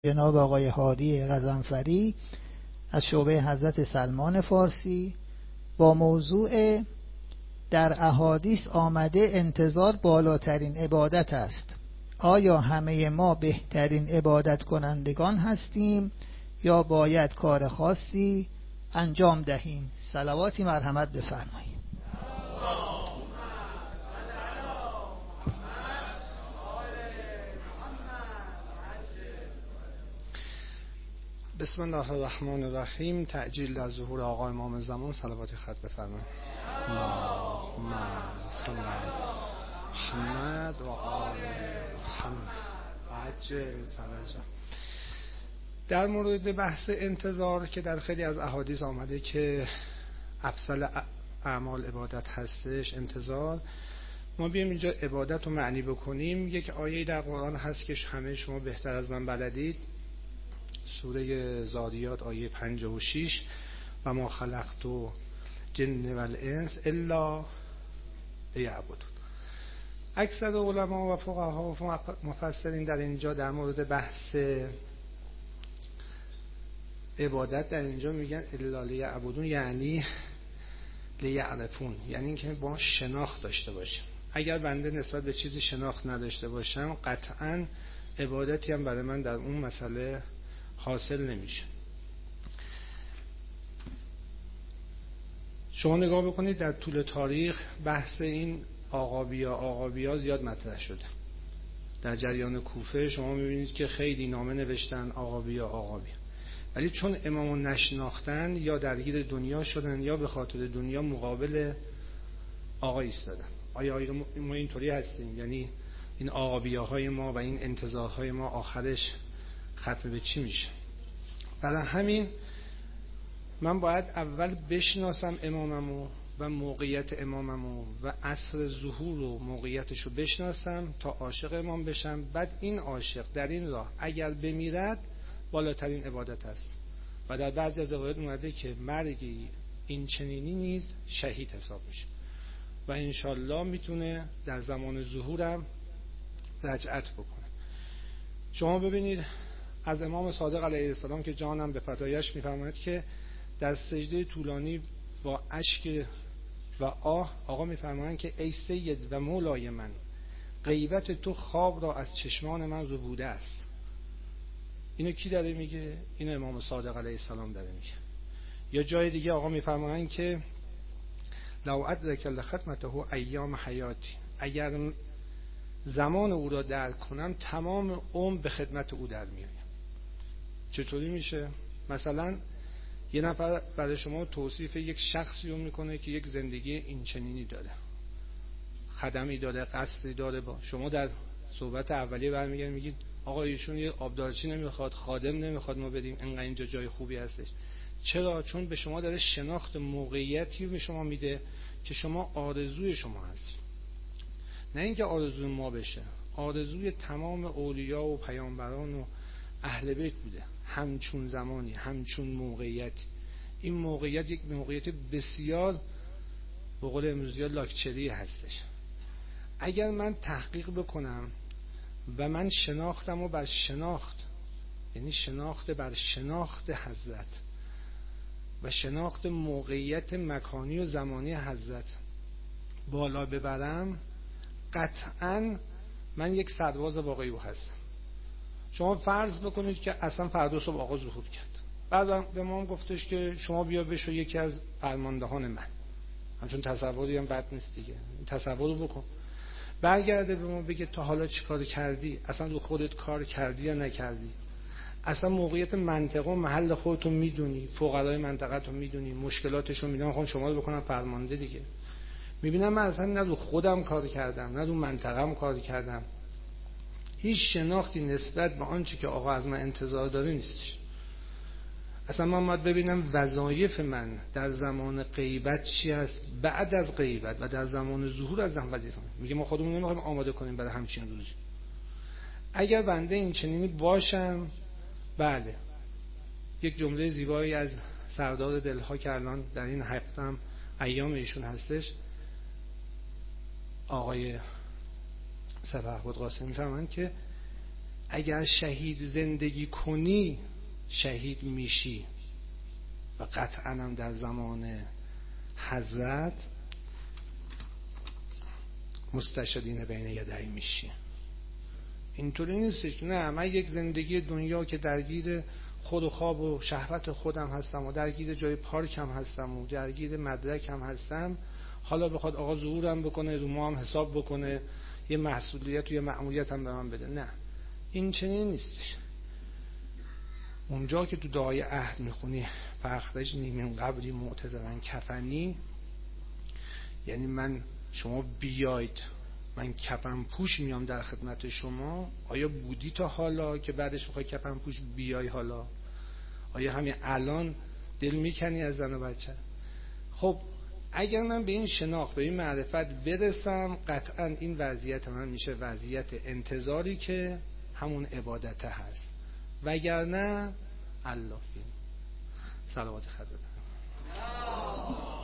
جناب آقای هادی غضنفری از شعبه حضرت سلمان فارسی با موضوع در احادیث آمده انتظار بالاترین عبادت است. آیا همه ما بهترین عبادت کنندگان هستیم یا باید کار خاصی انجام دهیم؟ صلواتی مرحمت بفرمایید. بسم الله الرحمن الرحیم. تعجیل در ظهور آقا امام زمان. صلوات خط بفرمایید. اللهم صل علی محمد و آل محمد عجل فرجه. در مورد بحث انتظار که در خیلی از احادیث آمده که افضل اعمال عبادت هستش انتظار، ما بیایم اینجا عبادت رو معنی بکنیم. یک آیه در قرآن هست که همه شما بهتر از من بلدید، سوره زاریات آیه 56: و ما خلقت جن و الانس الا لیعبدون. اکثر علما و فقها و مفسرین در اینجا در مورد بحث عبادت در اینجا میگن الا لیعبدون، یعنی لیعرفون، یعنی اینکه با شناخت داشته باشیم. اگر بنده نسبت به چیزی شناخت نداشته باشم، قطعاً عبادتی هم برای من در اون مسئله حاصل نمیشه. شما نگاه بکنید در طول تاریخ بحث این آقابیا زیاد مطرح شده. در جریان کوفه شما میبینید که خیلی نامه نوشتن آقابیا، ولی چون امامو نشناختن یا درگیر دنیا شدن یا به خاطر دنیا مقابل آقا ایستادن. آیا ما اینطوری هستیم؟ یعنی این آقابیاهای ما و این انتظارهای ما آخرش ختم به چی میشه؟ برای همین من باید اول بشناسم اماممو و موقعیت اماممو و عصر ظهور و موقعیتشو بشناسم تا عاشق امام بشم. بعد این عاشق در این راه اگر بمیرد بالاترین عبادت است و در بعضی از روایات اومده که مرگی این چنینی نیز شهید حساب میشه و انشالله میتونه در زمان ظهورم رجعت بکنه. شما ببینید از امام صادق علیه السلام که جانم به فدایش میفرماید که در سجده طولانی با اشک و آه آقا میفرمایند که ای سید و مولای من، غیبت تو خواب را از چشمان من ربوده است. اینو کی داره میگه؟ اینو امام صادق علیه السلام داره میگه. یا جای دیگه آقا میفرمایند که لو ادرک لختمته ایام حیاتی، اگر زمان او را درک کنم تمام عمر به خدمت او در میایم. چطوری میشه؟ مثلا یه نفر برای شما توصیف یک شخصی رو میکنه که یک زندگی اینچنینی داره، خدمی داره، قصری داره. با شما در صحبت اولیه برمیگردید میگید آقا ایشون یه آبدارچی نمیخواد، خادم نمیخواد ما بدیم، انقدر اینجا جای خوبی هستش. چرا؟ چون به شما داره شناخت موقعیتی به شما میده که شما آرزوی شما هست، نه اینکه آرزوی ما بشه. آرزوی تمام اولیا و پیامبران و اهل بیت بوده، همچون زمانی، همچون موقعیت. این موقعیت یک موقعیت بسیار به قول امروزی لاکچری هستش. اگر من تحقیق بکنم و من شناختم و بر شناخت، یعنی شناخت بر شناخت حضرت و شناخت موقعیت مکانی و زمانی حضرت بالا ببرم، قطعاً من یک سرباز واقعی او هستم. شما فرض بکنید که اصلا فردا صبح آقا ظهور کرد، بعد به ما هم گفتش که شما بیا بشو یکی از فرماندهان من. همچون تصوری هم بد نیست دیگه، تصور بکن. برگرده به ما بگه تا حالا چی کار کردی؟ اصلا رو خودت کار کردی یا نکردی؟ اصلا موقعیت منطقه و محل خودتو میدونی؟ فقرای منطقه تو میدونی؟ مشکلاتشو میدونی؟ خب شما رو بکنم فرمانده دیگه. میبینم من اصلا نه رو خودم کار کردم، نه رو منطقه‌ام کار کردم. هیچ شناختی نسبت به آنچه که آقا از من انتظار داره نیستش. اصلا من باید ببینم وظایف من در زمان غیبت چی است، بعد از غیبت و در زمان ظهور از هم وظیفه. میگه ما خودمون نمیخوایم آماده کنیم برای همچین روزی. اگر بنده این چنینی باشم، بله، یک جمله زیبایی از سردار دلها که الان در این هفتم ایام ایشون هستش، آقای سپهبد قاسمی میفرمایند که اگر شهید زندگی کنی شهید میشی و قطعا هم در زمان حضرت مستشهدین بین یدی میشی. اینطوری نیستش نه من یک زندگی دنیا که درگیر خود و خواب و شهوت خودم هستم و درگیر جای پارکم هستم و درگیر مدرکم هستم، حالا بخواد آقا ظهورم بکنه رو ما هم حساب بکنه یه مسئولیت و یه مأموریت هم به من بده. نه این چنین نیستش. اونجا که تو دعای عهد میخونی فاخرجنی من قبری معتذرا کفنی، یعنی من شما بیاید من کفن پوش میام در خدمت شما. آیا بودی تا حالا که بعدش میخوای کفن پوش بیای؟ حالا آیا همین الان دل میکنی از زن و بچه؟ خب اگر من به این شناخت به این معرفت برسم قطعا این وضعیت من میشه وضعیت انتظاری که همون عبادته هست، وگرنه الله فیم. صلوات خدا.